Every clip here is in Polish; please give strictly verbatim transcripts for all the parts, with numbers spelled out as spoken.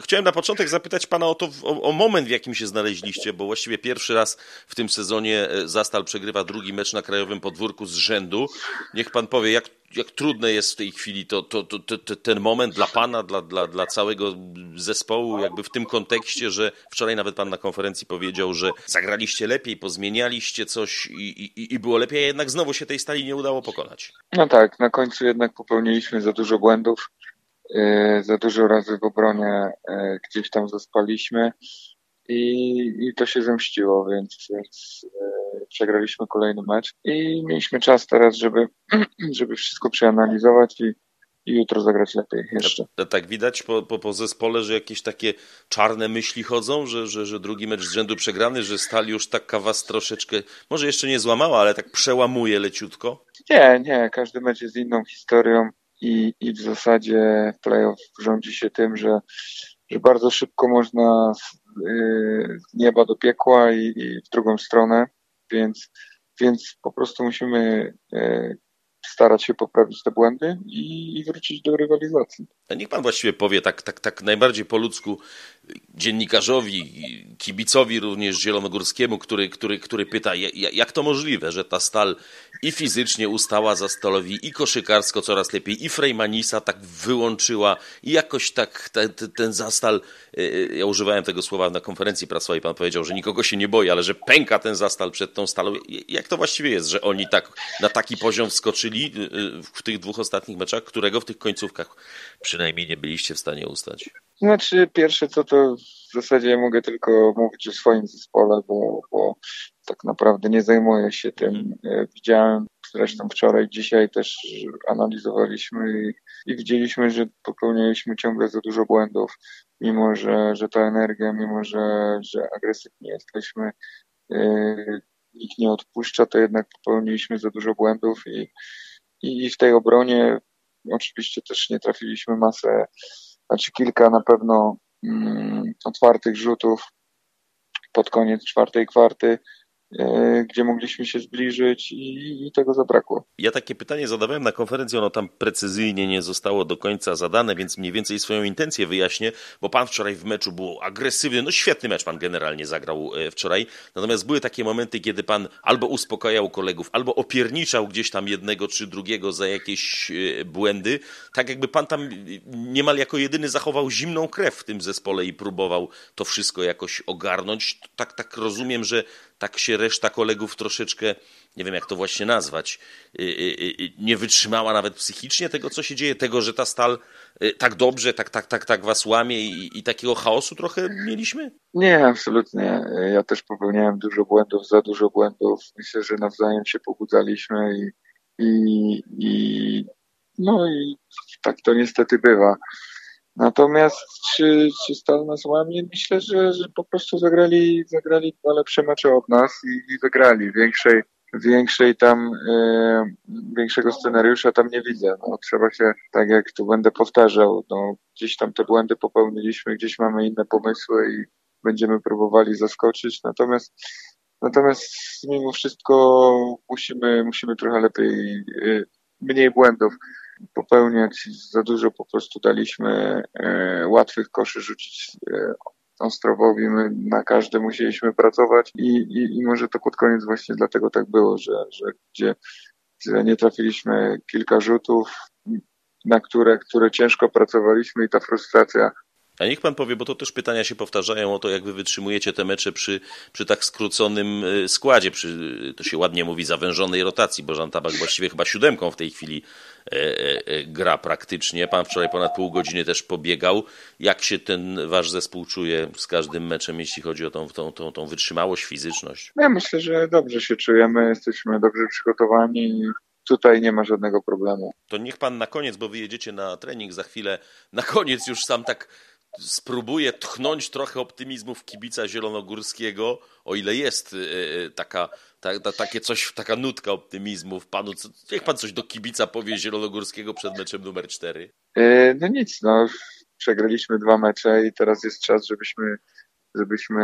Chciałem na początek zapytać pana o to, o, o moment, w jakim się znaleźliście, bo właściwie pierwszy raz w tym sezonie Zastal przegrywa drugi mecz na krajowym podwórku z rzędu. Niech pan powie, jak, jak trudne jest w tej chwili to, to, to, to, ten moment dla pana, dla, dla, dla całego zespołu, jakby w tym kontekście, że wczoraj nawet pan na konferencji powiedział, że zagraliście lepiej, pozmienialiście coś i, i, i było lepiej, a jednak znowu się tej Stali nie udało pokonać. No tak, na końcu jednak popełniliśmy za dużo błędów. Za dużo razy w obronie gdzieś tam zaspaliśmy i, i to się zemściło, więc, więc przegraliśmy kolejny mecz i mieliśmy czas teraz, żeby, żeby wszystko przeanalizować i, i jutro zagrać lepiej jeszcze. A, a tak widać po, po, po zespole, że jakieś takie czarne myśli chodzą, że, że, że drugi mecz z rzędu przegrany, że Stal już taka was troszeczkę, może jeszcze nie złamała, ale tak przełamuje leciutko? Nie, nie, każdy mecz jest inną historią. I, I w zasadzie playoff rządzi się tym, że, że bardzo szybko można z, yy, z nieba do piekła i, i w drugą stronę, więc, więc po prostu musimy yy, starać się poprawić te błędy i, i wrócić do rywalizacji. A niech pan właściwie powie tak, tak, tak najbardziej po ludzku dziennikarzowi, kibicowi również zielonogórskiemu, który, który, który pyta, jak to możliwe, że ta Stal i fizycznie ustała Zastalowi, i koszykarsko coraz lepiej, i Frejmanisa tak wyłączyła, i jakoś tak ten, ten Zastal, ja używałem tego słowa na konferencji prasowej, pan powiedział, że nikogo się nie boi, ale że pęka ten Zastal przed tą Stalą. Jak to właściwie jest, że oni tak na taki poziom wskoczyli w tych dwóch ostatnich meczach, którego w tych końcówkach przynajmniej nie byliście w stanie ustać? Znaczy, pierwsze co to w zasadzie mogę tylko mówić o swoim zespole, bo, bo tak naprawdę nie zajmuję się tym. Widziałem zresztą wczoraj, dzisiaj też analizowaliśmy i, i widzieliśmy, że popełnialiśmy ciągle za dużo błędów, mimo że, że ta energia, mimo że, że agresywni jesteśmy, yy, nikt nie odpuszcza, to jednak popełniliśmy za dużo błędów i, i w tej obronie oczywiście też nie trafiliśmy masę, znaczy kilka na pewno mm, otwartych rzutów pod koniec czwartej kwarty, yy, gdzie mogliśmy się zbliżyć i, i tego zabrakło. Ja takie pytanie zadawałem na konferencji, ono tam precyzyjnie nie zostało do końca zadane, więc mniej więcej swoją intencję wyjaśnię, bo pan wczoraj w meczu był agresywny, no świetny mecz pan generalnie zagrał wczoraj, natomiast były takie momenty, kiedy pan albo uspokajał kolegów, albo opierniczał gdzieś tam jednego czy drugiego za jakieś błędy, tak jakby pan tam niemal jako jedyny zachował zimną krew w tym zespole i próbował to wszystko jakoś ogarnąć. Tak, tak rozumiem, że tak się reszta kolegów troszeczkę, nie wiem jak to właśnie nazwać, nie wytrzymała nawet psychicznie tego, co się dzieje, tego, że ta Stal tak dobrze, tak, tak, tak, tak was łamie i, i takiego chaosu trochę mieliśmy? Nie, absolutnie. Ja też popełniałem dużo błędów, za dużo błędów. Myślę, że nawzajem się pobudzaliśmy i, i, i no i tak to niestety bywa. Natomiast czy, czy Stal nas łamie? Myślę, że, że po prostu zagrali, zagrali dwa lepsze mecze od nas i, i wygrali. Większej, większej tam, e, większego scenariusza tam nie widzę. No, trzeba się, tak jak tu będę powtarzał, no, gdzieś tam te błędy popełniliśmy, gdzieś mamy inne pomysły i będziemy próbowali zaskoczyć. Natomiast, natomiast mimo wszystko musimy, musimy trochę lepiej, e, mniej błędów popełniać, za dużo po prostu daliśmy e, łatwych koszy rzucić e, Ostrowowi, my na każdy musieliśmy pracować i, i, i może to pod koniec właśnie dlatego tak było, że, że gdzie, gdzie nie trafiliśmy kilka rzutów, na które, które ciężko pracowaliśmy i ta frustracja. A niech pan powie, bo to też pytania się powtarzają o to, jak wy wytrzymujecie te mecze przy, przy tak skróconym składzie, przy, to się ładnie mówi, zawężonej rotacji, bo Jan Tabak właściwie chyba siódemką w tej chwili e, e, gra praktycznie. Pan wczoraj ponad pół godziny też pobiegał. Jak się ten wasz zespół czuje z każdym meczem, jeśli chodzi o tą, tą, tą, tą wytrzymałość, fizyczność? Ja myślę, że dobrze się czujemy, jesteśmy dobrze przygotowani. Tutaj nie ma żadnego problemu. To niech pan na koniec, bo wy jedziecie na trening za chwilę, na koniec już sam tak spróbuję tchnąć trochę optymizmu w kibica zielonogórskiego, o ile jest taka, ta, ta, takie coś, taka nutka optymizmu w panu. Niech pan coś do kibica powie zielonogórskiego przed meczem numer cztery. Yy, no nic, no przegraliśmy dwa mecze i teraz jest czas, żebyśmy, żebyśmy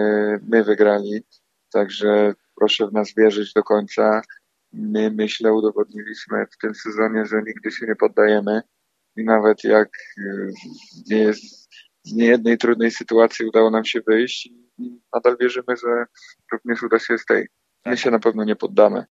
my wygrali. Także proszę w nas wierzyć do końca. My, myślę, udowodniliśmy w tym sezonie, że nigdy się nie poddajemy i nawet jak nie jest z niejednej trudnej sytuacji udało nam się wyjść i nadal wierzymy, że również uda się z tej. My się na pewno nie poddamy.